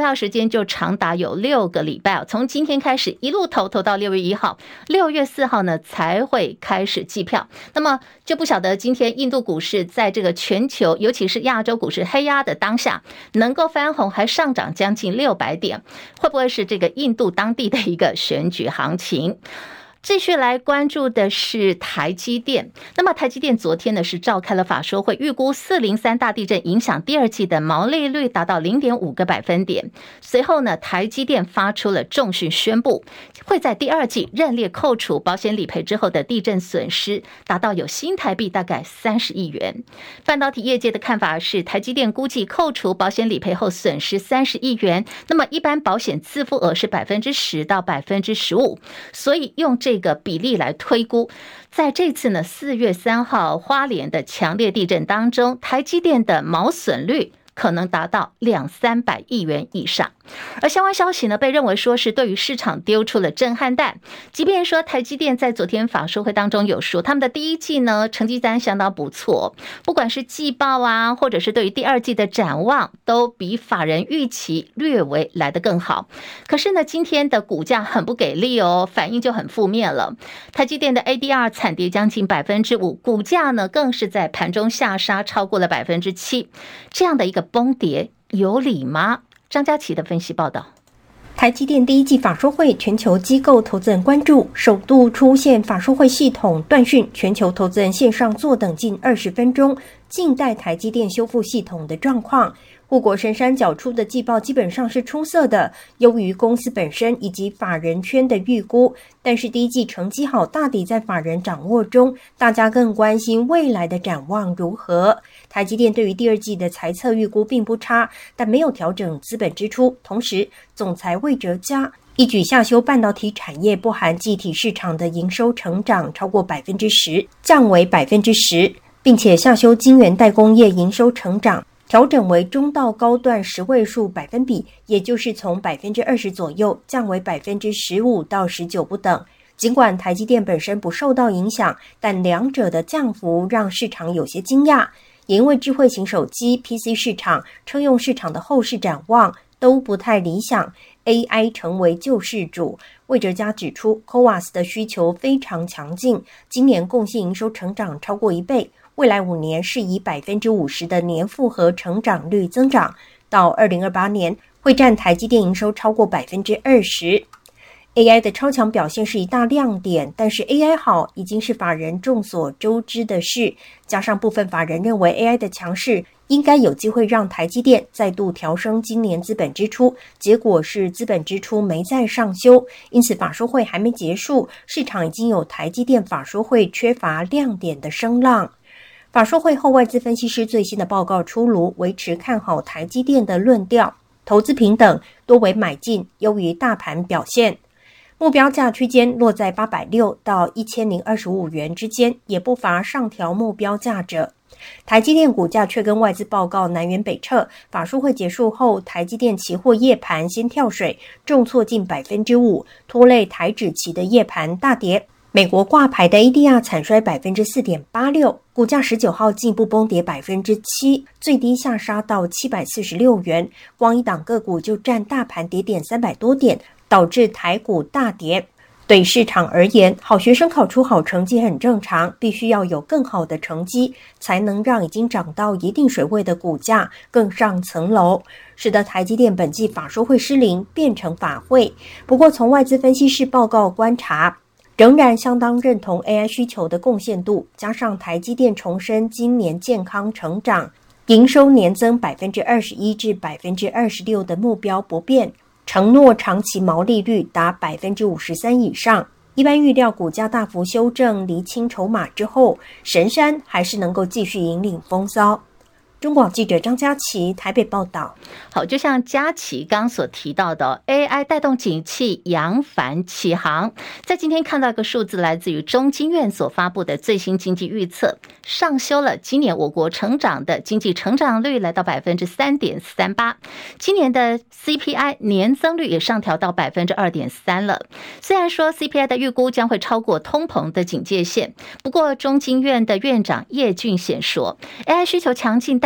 就长达有六个礼拜，从今天开始一路投投到六月一号，六月四号呢才会开始计票。那么就不晓得今天印度股市在这个全球，尤其是亚洲股市黑压的当下，能够翻红还上涨将近六百点，会不会是这个印度当地的一个选举行情？继续来关注的是台积电。那么台积电昨天呢是召开了法说会，预估四零三大地震影响第二季的毛利率达到 零点五个百分点。随后呢，台积电发出了重讯，宣布会在第二季认列扣除保险理赔之后的地震损失，达到有新台币大概三十亿元。半导体业界的看法是，台积电估计扣除保险理赔后损失三十亿元，那么一般保险自付额是百分之十到百分之十五，所以用这这个比例来推估，在这次呢四月三号花莲的强烈地震当中，台积电的毛损率可能达到两三百亿元以上。而相关消息呢，被认为说是对于市场丢出了震撼弹。即便说台积电在昨天法说会当中有说，他们的第一季呢成绩单相当不错，不管是季报啊，或者是对于第二季的展望，都比法人预期略微来得更好。可是呢，今天的股价很不给力哦，反应就很负面了。台积电的 A D R 惨跌将近百分之五，股价呢更是在盘中下杀超过了百分之七，这样的一个崩跌有理吗？张佳琪的分析报道。 台积电第一季法说会，全球机构投资人关注，首度出现法说会系统断讯，全球投资人线上坐等近二十分钟，静待台积电修复系统的状况。护国神山缴出的季报基本上是出色的，优于公司本身以及法人圈的预估，但是第一季成绩好大抵在法人掌握中，大家更关心未来的展望如何。台积电对于第二季的财测预估并不差，但没有调整资本支出，同时总裁魏哲嘉一举下修半导体产业不含记忆体市场的营收成长超过百分之十，降为百分之十，并且下修晶圆代工业营收成长，调整为中到高段十位数百分比，也就是从百分之二十左右降为百分之十五到十九不等。尽管台积电本身不受到影响，但两者的降幅让市场有些惊讶，也因为智慧型手机、P C 市场、车用市场的后市展望都不太理想， A I 成为救世主。魏哲嘉指出 C O A S 的需求非常强劲，今年贡献营收成长超过一倍，未来五年是以百分之五十的年复合成长率增长，到二零二八年会占台积电营收超过百分之二十。A I 的超强表现是一大亮点，但是 A I 好已经是法人众所周知的事，加上部分法人认为 A I 的强势应该有机会让台积电再度调升今年资本支出，结果是资本支出没再上修，因此法说会还没结束，市场已经有台积电法说会缺乏亮点的声浪。法说会后，外资分析师最新的报告出炉，维持看好台积电的论调，投资平等，多为买进，优于大盘表现。目标价区间落在八百六到一千零二十五元之间，也不乏上调目标价者。台积电股价却跟外资报告南辕北辙，法说会结束后，台积电期货夜盘先跳水，重挫近百分之五，拖累台指期的夜盘大跌。美国挂牌的 A D R 惨衰百分之四点八六，股价十九号进一步崩跌百分之七，最低下杀到七百四十六元，光一档个股就占大盘跌点三百多点，导致台股大跌。对市场而言，好学生考出好成绩很正常，必须要有更好的成绩，才能让已经涨到一定水位的股价更上层楼，使得台积电本季法说会失灵，变成法会。不过从外资分析师报告观察，仍然相当认同 A I 需求的贡献度，加上台积电重申今年健康成长，营收年增百分之二十一至百分之二十六的目标不变，承诺长期毛利率达百分之五十三以上。一般预料股价大幅修正、厘清筹码之后，神山还是能够继续引领风骚。中广记者张佳琪台北报道。 好，就像佳琪刚所提到的 A I 带动景气扬帆起航，在今天看到一个数字，来自于中经院所发布的最新经济预测，上修了今年我国成长的经济成长率来到百分之三点三八，今年的 C P I 年增率也上调到百分之二点三了。虽然说 C P I 的预估将会超过通膨的警戒线，不过中经院的院长叶俊显说 ，A I 需求强劲带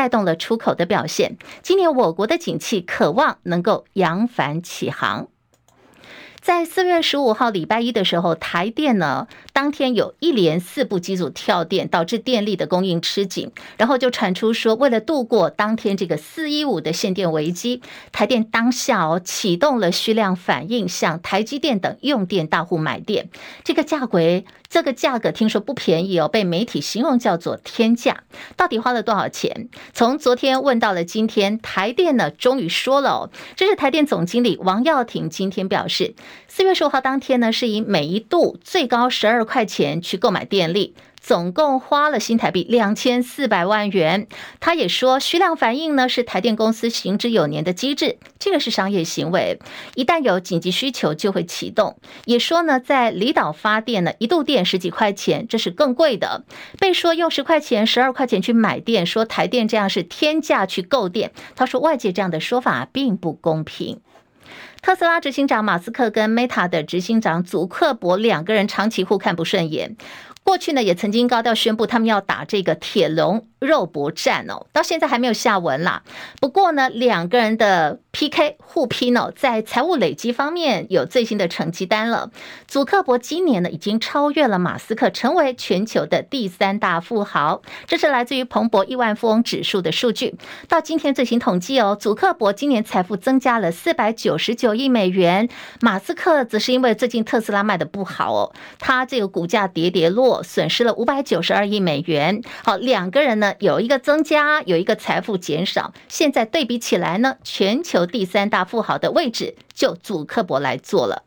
带动了出口的表现。今年我国的景气渴望能够扬帆起航。在四月十五号礼拜一的时候，台电呢当天有一连四部机组跳电，导致电力的供应吃紧，然后就传出说，为了度过当天这个四一五的限电危机，台电当下哦启动了需量反应，向台积电等用电大户买电。这个价格，这个价格听说不便宜哦，被媒体形容叫做天价。到底花了多少钱？从昨天问到了今天，台电呢终于说了哦，这是台电总经理王耀庭今天表示。四月十五号当天呢，是以每一度最高十二块钱去购买电力，总共花了新台币两千四百万元。他也说，需量反应呢是台电公司行之有年的机制，这个是商业行为，一旦有紧急需求就会启动。也说呢，在离岛发电呢，一度电十几块钱，这是更贵的。被说用十块钱、十二块钱去买电，说台电这样是天价去购电。他说，外界这样的说法并不公平。特斯拉执行长马斯克跟 Meta 的执行长祖克伯两个人长期互看不顺眼，过去呢也曾经高调宣布他们要打这个铁笼肉搏战哦，到现在还没有下文啦。不过呢，两个人的 P K 互拼哦，在财务累积方面有最新的成绩单了。祖克伯今年呢已经超越了马斯克，成为全球的第三大富豪。这是来自于彭博亿万富翁指数的数据。到今天最新统计哦，祖克伯今年财富增加了四百九十九亿美元，马斯克则是因为最近特斯拉卖的不好哦，他这个股价跌跌落，损失了五百九十二亿美元。好，两个人呢有一个增加，有一个财富减少。现在对比起来呢，全球第三大富豪的位置就祖克伯来做了。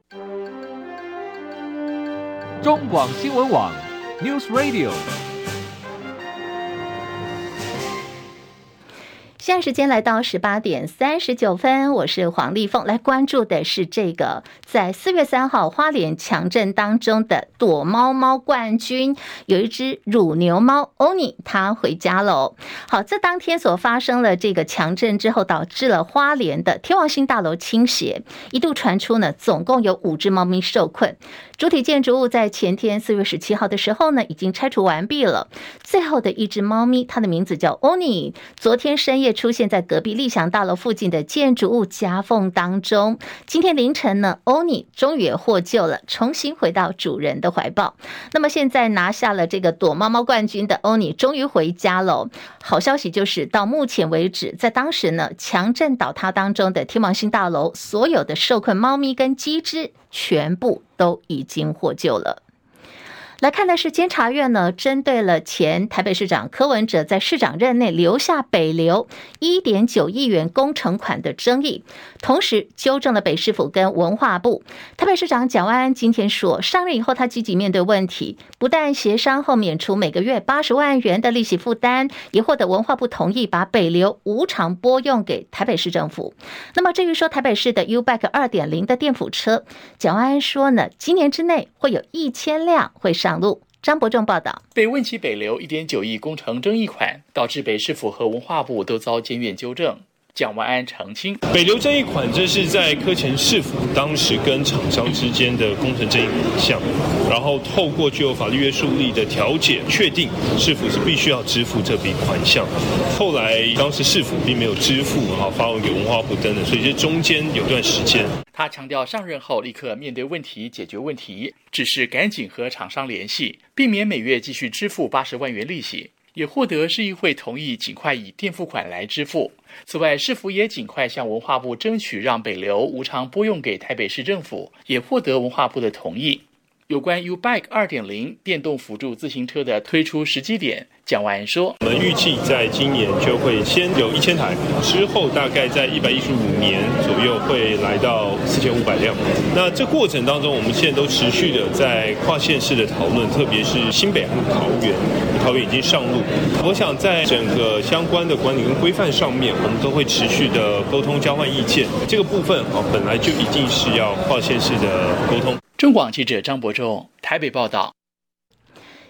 中广新闻网 News Radio。 现在时间来到十八点三十九分，我是黄丽凤，来关注的是这个在四月三号花莲强震当中的躲猫猫冠军，有一只乳牛猫欧尼，它回家了。好，这当天所发生了这个强震之后，导致了花莲的天王星大楼倾斜，一度传出呢，总共有五只猫咪受困。主体建筑物在前天四月十七号的时候呢，已经拆除完毕了。最后的一只猫咪，它的名字叫欧尼，昨天深夜出现在隔壁立祥大楼附近的建筑物夹缝当中。今天凌晨呢，欧尼终于也获救了，重新回到主人的怀抱。那么现在拿下了这个躲猫猫冠军的欧尼终于回家了。好消息就是到目前为止，在当时呢强震倒塌当中的天王星大楼，所有的受困猫咪跟鸡只全部都已经获救了。来看的是监察院呢，针对了前台北市长柯文哲在市长任内留下北流 一点九亿元工程款的争议，同时纠正了北市府跟文化部。台北市长蒋万安今天说，上任以后他积极面对问题，不但协商后免除每个月八十万元的利息负担，也获得文化部同意把北流无偿拨用给台北市政府。那么至于说台北市的 U-Bike 二点零 的电辅车，蒋万安说呢，今年之内会有一千辆会上路。张伯仲报道， 被问起北流 一点九亿工程争议款，导致北市府和文化部都遭监院纠正。蒋万安澄清， 北流争议款这是在柯前市府当时跟厂商之间的工程争议款项，然后透过具有法律约束力的调解，确定市府是必须要支付这笔款项。后来当时市府并没有支付，好发文给文化部等等，所以这中间有段时间。 他强调，上任后立刻面对问题，解决问题，只是赶紧和厂商联系，避免每月继续支付八十万元利息。也获得市议会同意，尽快以垫付款来支付。此外，市府也尽快向文化部争取让北流无偿拨用给台北市政府，也获得文化部的同意。有关 U-Bike 二点零 电动辅助自行车的推出时机点，蒋万安说， 我们预计在今年就会先有一千台，之后大概在一百一十五年左右会来到四千五百辆。那这过程当中，我们现在都持续的在跨县市的讨论，特别是新北和桃园，桃园已经上路。我想在整个相关的管理跟规范上面，我们都会持续的沟通交换意见。这个部分啊，本来就一定是要跨县市的沟通。 中广记者张伯仲台北报道。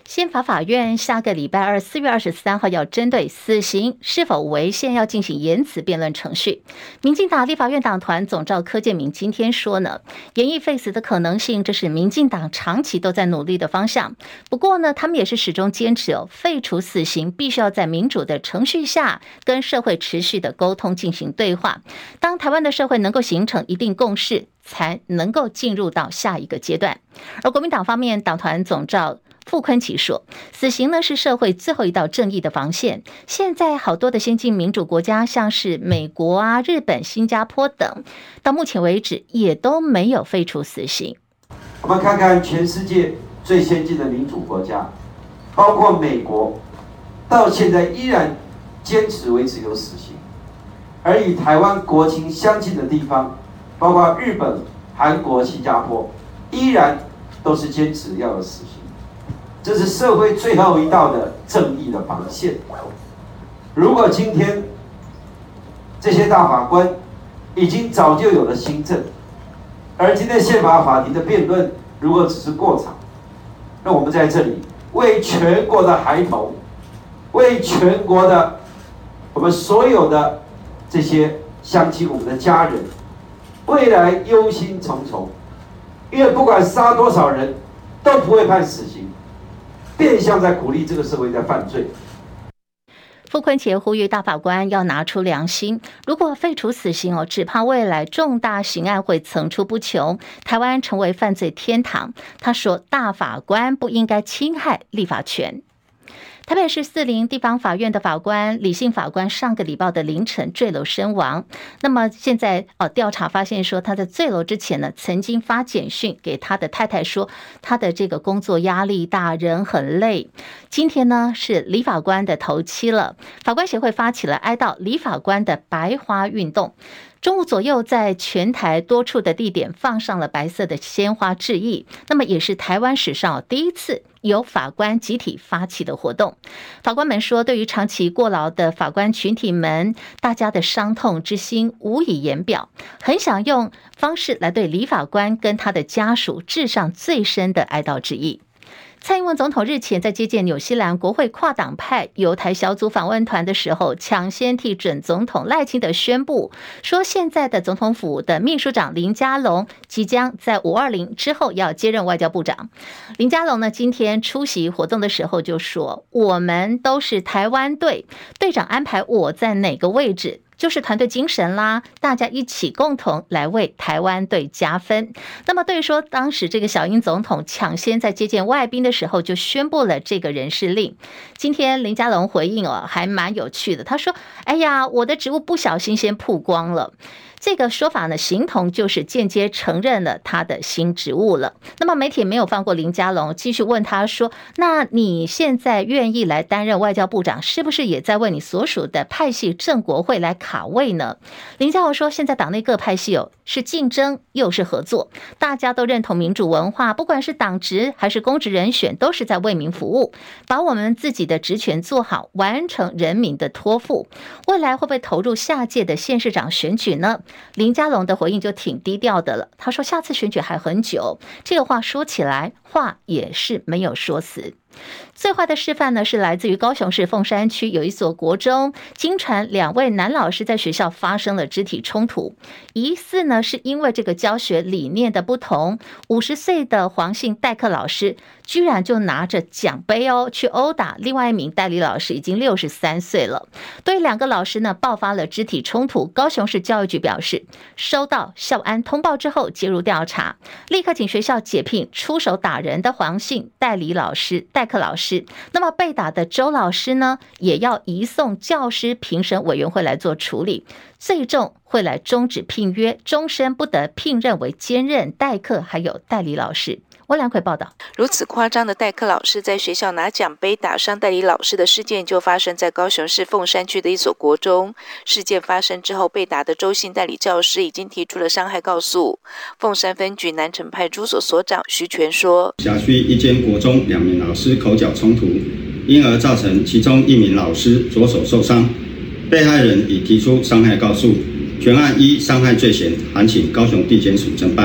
宪法法院下个礼拜二四月二十三号要针对死刑是否违宪要进行言辞辩论程序。民进党立法院党团总召柯建铭今天说呢，演绎废死的可能性，这是民进党长期都在努力的方向。不过呢，他们也是始终坚持哦，废除死刑必须要在民主的程序下，跟社会持续的沟通进行对话。当台湾的社会能够形成一定共识，才能够进入到下一个阶段。而国民党方面，党团总召傅昆萁说，死刑呢是社会最后一道正义的防线。现在好多的先进民主国家，像是美国啊、日本、新加坡等，到目前为止也都没有废除死刑。 我们看看全世界最先进的民主国家，包括美国，到现在依然坚持维持有死刑，而与台湾国情相近的地方，包括日本、韩国、新加坡，依然都是坚持要有死刑。这是社会最后一道的正义的防线。如果今天这些大法官已经早就有了新政，而今天宪法法庭的辩论如果只是过场，那我们在这里为全国的孩童，为全国的我们所有的这些乡亲，我们的家人，未来忧心忡忡，因为不管杀多少人都不会判死刑，变相在鼓励这个社会在犯罪。 傅昆萁呼吁大法官要拿出良心，如果废除死刑哦，只怕未来重大刑案会层出不穷，台湾成为犯罪天堂。他说，大法官不应该侵害立法权。台北市士林地方法院的法官李姓法官上个礼拜的凌晨坠楼身亡。那么现在哦，调查发现说，他在坠楼之前呢，曾经发简讯给他的太太说，他的这个工作压力大，人很累。今天呢是李法官的头七了，法官协会发起了哀悼李法官的白花运动。中午左右，在全台多处的地点放上了白色的鲜花致意，那么也是台湾史上第一次由法官集体发起的活动。法官们说，对于长期过劳的法官群体们，大家的伤痛之心无以言表，很想用方式来对李法官跟他的家属致上最深的哀悼致意。蔡英文总统日前在接见纽西兰国会跨党派友台小组访问团的时候，抢先替准总统赖清德宣布说，现在的总统府的秘书长林佳龙即将在五二零之后要接任外交部长。林佳龙呢，今天出席活动的时候就说，我们都是台湾队，队长安排我在哪个位置，就是团队精神啦，大家一起共同来为台湾队加分。那么对于说，当时这个小英总统抢先在接见外宾的时候就宣布了这个人事令。今天林佳龙回应哦，还蛮有趣的，他说，哎呀，我的职务不小心先曝光了。这个说法呢，形同就是间接承认了他的新职务了。那么媒体没有放过林佳龙，继续问他说，那你现在愿意来担任外交部长，是不是也在为你所属的派系正国会来卡位呢？林佳龙说，现在党内各派系哦是竞争又是合作，大家都认同民主文化，不管是党职还是公职人选，都是在为民服务，把我们自己的职权做好，完成人民的托付。未来会不会投入下届的县市长选举呢？林佳龙的回应就挺低调的了，他说下次选举还很久，这个话说起来话也是没有说死。最坏的示范呢，是来自于高雄市凤山区有一所国中，经传两位男老师在学校发生了肢体冲突，疑似呢是因为这个教学理念的不同，五十岁的黄姓代课老师居然就拿着奖杯哦去殴打另外一名代理老师，已经六十三岁了。对两个老师呢爆发了肢体冲突，高雄市教育局表示，收到校安通报之后介入调查，立刻请学校解聘出手打人的黄姓代理老师、代课老师。那么被打的周老师呢，也要移送教师评审委员会来做处理，最终会来终止聘约，终身不得聘任为兼任代课还有代理老师。温良奎报道， 如此夸张的代课老师在学校拿奖杯打伤代理老师的事件，就发生在高雄市凤山区的一所国中。事件发生之后，被打的周姓代理教师已经提出了伤害告诉。凤山分局南城派出所所长徐全说， 辖区一间国中两名老师口角冲突，因而造成其中一名老师左手受伤，被害人已提出伤害告诉，全案依伤害罪嫌函请高雄地检署侦办。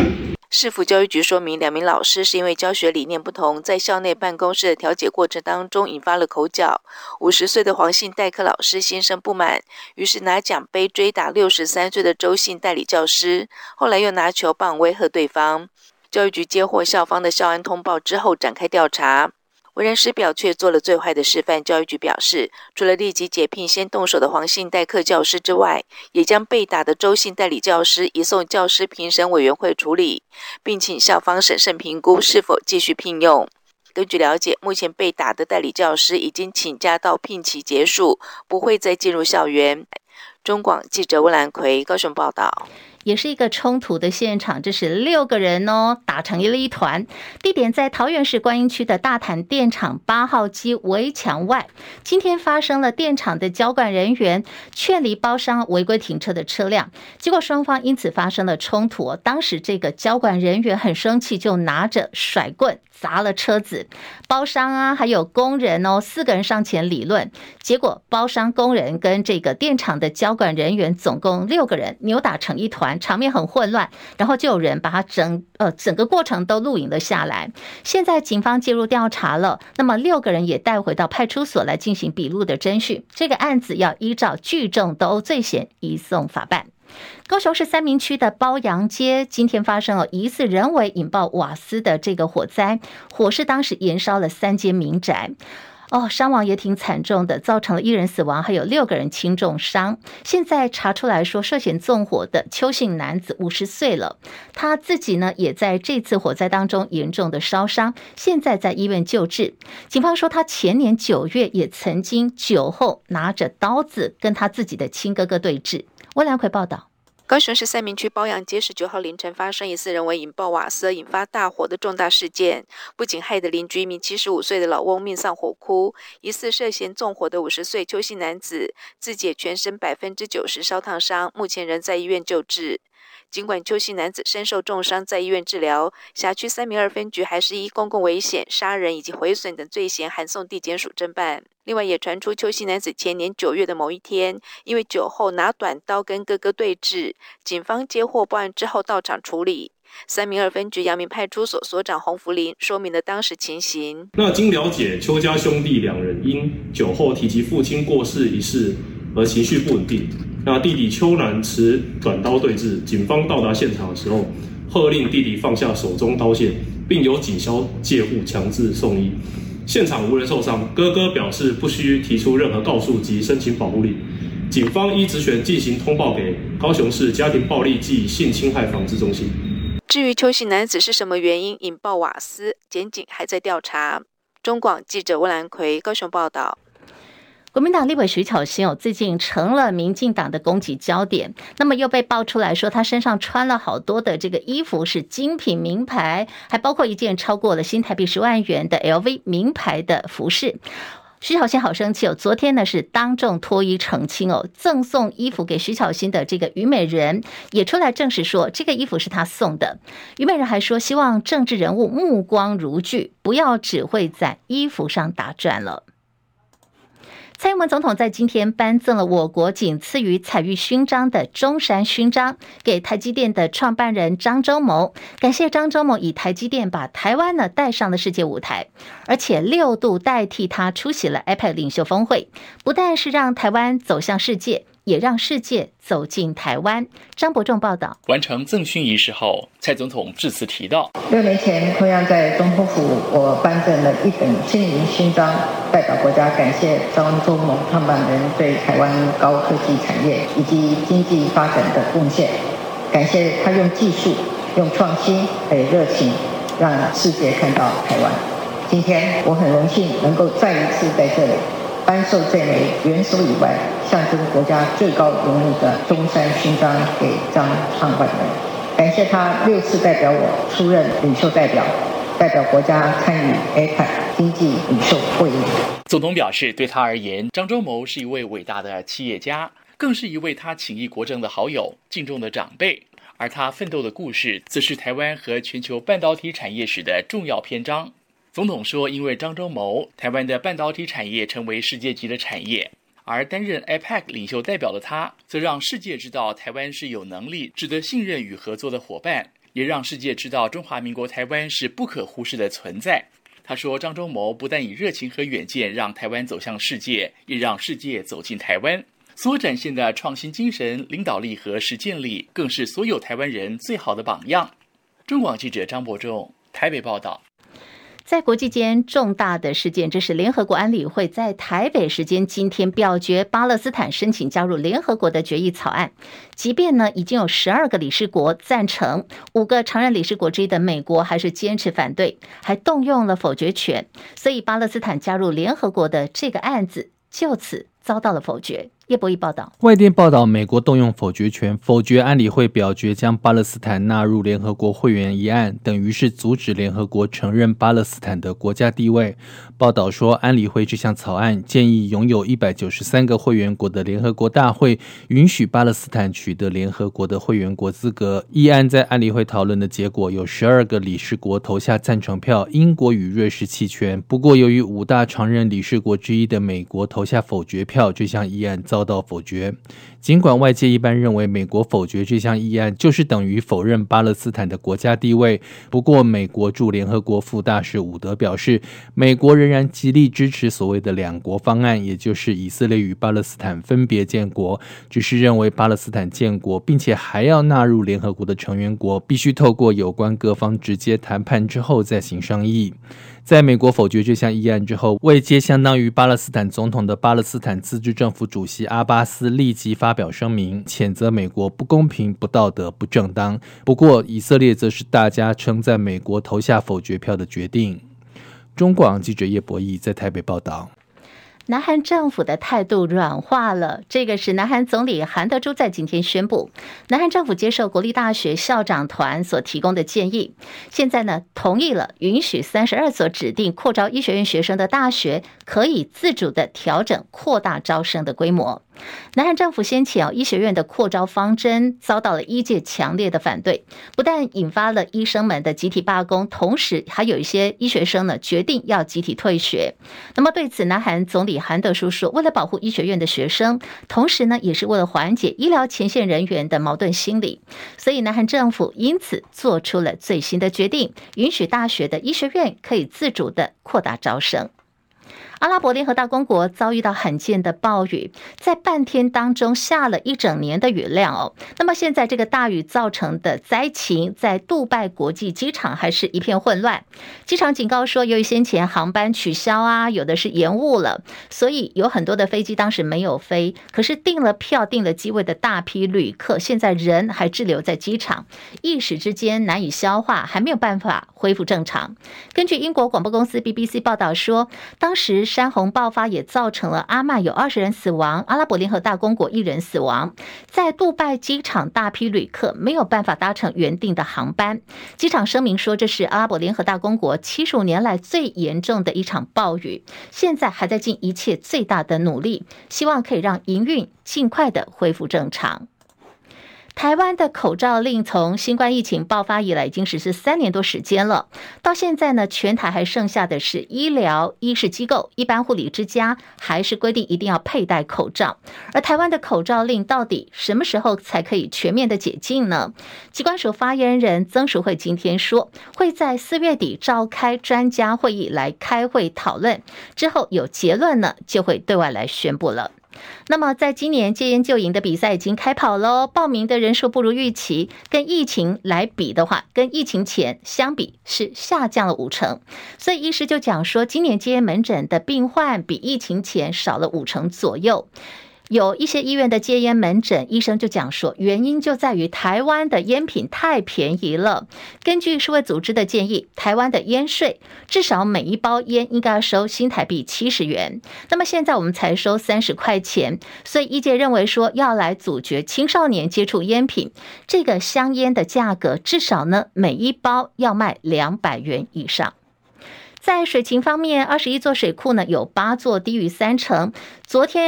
市府教育局说明，两名老师是因为教学理念不同，在校内办公室的调解过程当中引发了口角。五十岁的黄姓代课老师心生不满，于是拿奖杯追打六十三岁的周姓代理教师，后来又拿球棒威吓对方。教育局接获校方的校安通报之后展开调查。为人师表却做了最坏的示范，教育局表示，除了立即解聘先动手的黄姓代课教师之外，也将被打的周姓代理教师移送教师评审委员会处理，并请校方审慎评估是否继续聘用。根据了解，目前被打的代理教师已经请假到聘期结束，不会再进入校园。中广记者温兰奎高雄报道。 也是一个冲突的现场，这是六个人哦，打成了一团。地点在桃园市观音区的大潭电厂八号机围墙外。今天发生了电厂的交管人员劝离包商违规停车的车辆，结果双方因此发生了冲突。当时这个交管人员很生气，就拿着甩棍砸了车子。包商啊，还有工人哦，四个人上前理论，结果包商、工人跟这个电厂的交管人员总共六个人扭打成一团，场面很混乱，然后就有人把它整呃整个过程都录影了下来。现在警方介入调查了，那么六个人也带回到派出所来进行笔录的侦讯。这个案子要依照聚众斗殴罪嫌移送法办。高雄市三民区的褒扬街今天发生了疑似人为引爆瓦斯的这个火灾，火势当时延烧了三间民宅。哦，伤亡也挺惨重的，造成了一人死亡，还有六个人轻重伤。现在查出来说，涉嫌纵火的邱姓男子五十岁了，他自己呢也在这次火灾当中严重的烧伤，现在在医院救治。警方说，他前年九月也曾经酒后拿着刀子跟他自己的亲哥哥对峙。温良奎报道。 高雄市三民区褒扬街十九号凌晨发生疑似人为引爆瓦斯引发大火的重大事件，不仅害得邻居一名七十五岁的老翁命丧火窟，疑似涉嫌纵火的五十岁邱姓男子自己全身百分之九十烧烫伤，目前仍在医院救治。尽管邱姓男子身受重伤在医院治疗，辖区三民二分局还是依公共危险、杀人以及毁损等罪嫌函送地检署侦办。另外也传出邱姓男子前年九月的某一天，因为酒后拿短刀跟哥哥对峙，警方接获报案之后到场处理。三民二分局阳明派出所所长洪福林说明了当时情形。 那经了解，邱家兄弟两人因酒后提及父亲过世一事而情绪不稳定。那弟弟邱男持短刀对峙，警方到达现场的时候，喝令弟弟放下手中刀械，并由警消介护强制送医。现场无人受伤，哥哥表示不需提出任何告诉及申请保护令。警方依职权进行通报给高雄市家庭暴力暨性侵害防治中心。 至于邱姓男子是什么原因引爆瓦斯，检警还在调查。中广记者温兰奎高雄报道。 国民党立委徐巧芯哦，最近成了民进党的攻击焦点。那么又被爆出来说，他身上穿了好多的这个衣服是精品名牌，还包括一件超过了新台币十万元的 L V 名牌的服饰。徐巧芯好生气哦，昨天呢是当众脱衣澄清哦，赠送衣服给徐巧芯的这个虞美人也出来证实说，这个衣服是他送的。虞美人还说，希望政治人物目光如炬，不要只会在衣服上打转了。蔡英文总统在今天颁赠了我国仅次于彩玉勋章的中山勋章给台积电的创办人张忠谋，感谢张忠谋以台积电把台湾呢带上了世界舞台，而且六度代替他出席了 A P E C 领袖峰会，不但是让台湾走向世界，也让世界走进台湾。张伯仲报道。 完成赠勋仪式后，蔡总统致辞提到， 六年前同样在总统府，我颁赠了一等星云勋章，代表国家感谢张忠谋创办人对台湾高科技产业以及经济发展的贡献，感谢他用技术、用创新还有热情，让世界看到台湾。今天我很荣幸能够再一次在这里颁授这枚元首以外象征国家最高荣誉的中山勋章给张创办人，感谢他六次代表我出任领袖代表，代表国家参与 A P E C 经济领袖会议。 总统表示，对他而言，张忠谋是一位伟大的企业家，更是一位他情义国政的好友、敬重的长辈。而他奋斗的故事，则是台湾和全球半导体产业史的重要篇章。总统说，因为张忠谋，台湾的半导体产业成为世界级的产业，而担任 A P E C 领袖代表的他，则让世界知道台湾是有能力、值得信任与合作的伙伴，也也让世界知道中华民国台湾是不可忽视的存在。他说，张忠谋不但以热情和远见让台湾走向世界，也让世界走进台湾。所展现的创新精神、领导力和实践力，更是所有台湾人最好的榜样。中广记者张伯仲台北报道。 在国际间重大的事件，这是联合国安理会在台北时间今天表决巴勒斯坦申请加入联合国的决议草案。即便呢已经有十二个理事国赞成，五个常任理事国之一的美国还是坚持反对，还动用了否决权，所以巴勒斯坦加入联合国的这个案子就此遭到了否决。叶博弈报道， 外电报道，美国动用否决权，否决安理会表决将巴勒斯坦纳入联合国会员一案，等于是阻止联合国承认巴勒斯坦的国家地位。报道说，安理会这项草案建议拥有一百九十三个会员国的联合国大会允许巴勒斯坦取得联合国的会员国资格。议案在安理会讨论的结果，有十二个理事国投下赞成票，英国与瑞士弃权。不过，由于五大常任理事国之一的美国投下否决票，这项议案遭遭到否决。尽管外界一般认为美国否决这项议案就是等于否认巴勒斯坦的国家地位，不过美国驻联合国副大使伍德表示，美国仍然极力支持所谓的两国方案，也就是以色列与巴勒斯坦分别建国，只是认为巴勒斯坦建国并且还要纳入联合国的成员国，必须透过有关各方直接谈判之后再行商议。在美国否决这项议案之后，位阶相当于巴勒斯坦总统的巴勒斯坦自治政府主席阿巴斯立即发表声明，谴责美国不公平、不道德、不正当。不过以色列则是大加称赞美国投下否决票的决定。中广记者叶博弈在台北报道。 南韩政府的态度软化了，这个是南韩总理韩德洙在今天宣布，南韩政府接受国立大学校长团所提供的建议，现在呢同意了允许三十二所指定扩招医学院学生的大学可以自主的调整扩大招生的规模。南韩政府先前、哦、医学院的扩招方针遭到了医界强烈的反对，不但引发了医生们的集体罢工，同时还有一些医学生呢决定要集体退学。那么对此，南韩总理韩德洙说，为了保护医学院的学生，同时呢也是为了缓解医疗前线人员的矛盾心理，所以南韩政府因此做出了最新的决定，允许大学的医学院可以自主的扩大招生。阿拉伯联合大公国遭遇到罕见的暴雨，在半天当中下了一整年的雨量哦。那么现在这个大雨造成的灾情，在杜拜国际机场还是一片混乱。机场警告说，由于先前航班取消啊，有的是延误了，所以有很多的飞机当时没有飞。可是订了票、订了机位的大批旅客，现在人还滞留在机场，一时之间难以消化，还没有办法恢复正常。根据英国广播公司 B B C 报道说，当时山洪爆发也造成了阿曼有二十人死亡，阿拉伯联合大公国一人死亡。在杜拜机场，大批旅客没有办法搭乘原定的航班。机场声明说，这是阿拉伯联合大公国七十五年来最严重的一场暴雨，现在还在尽一切最大的努力，希望可以让营运尽快的恢复正常。台湾的口罩令从新冠疫情爆发以来已经实施三年多时间了，到现在呢，全台还剩下的是医疗医事机构、一般护理之家还是规定一定要佩戴口罩。而台湾的口罩令到底什么时候才可以全面的解禁呢？疾管署发言人曾淑慧今天说，会在四月底召开专家会议来开会讨论，之后有结论呢，就会对外来宣布了。那么在今年戒烟救营的比赛已经开跑喽，报名的人数不如预期，跟疫情来比的话，跟疫情前相比是下降了五成，所以医师就讲说，今年戒烟门诊的病患比疫情前少了五成左右。有一些医院的戒烟门诊，医生就讲说，原因就在于台湾的烟品太便宜了。根据世卫组织的建议，台湾的烟税至少每一包烟应该要收新台币七十元，那么现在我们才收三十块钱，所以医界认为说，要来阻绝青少年接触烟品，这个香烟的价格至少呢每一包要卖两百元以上。在水情方面，二十一座水库呢有八座低于三成。昨天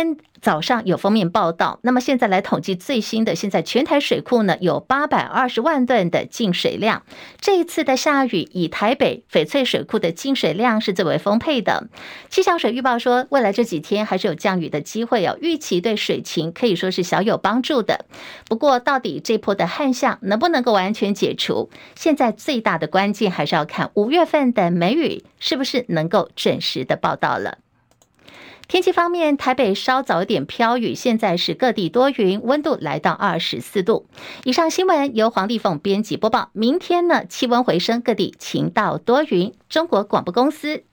早上有封面报道。那么现在来统计最新的，现在全台水库呢有八百二十万吨的净水量。这一次的下雨，以台北翡翠水库的净水量是最为丰沛的。气象水预报说，未来这几天还是有降雨的机会哦，预期对水情可以说是小有帮助的。不过，到底这波的旱象能不能够完全解除？现在最大的关键还是要看五月份的梅雨是不是能够准时的报道了。天气方面，台北稍早一点飘雨，现在是各地多云，温度来到二十四度。以上新闻由黄丽凤编辑播报。明天呢，气温回升，各地晴到多云。中国广播公司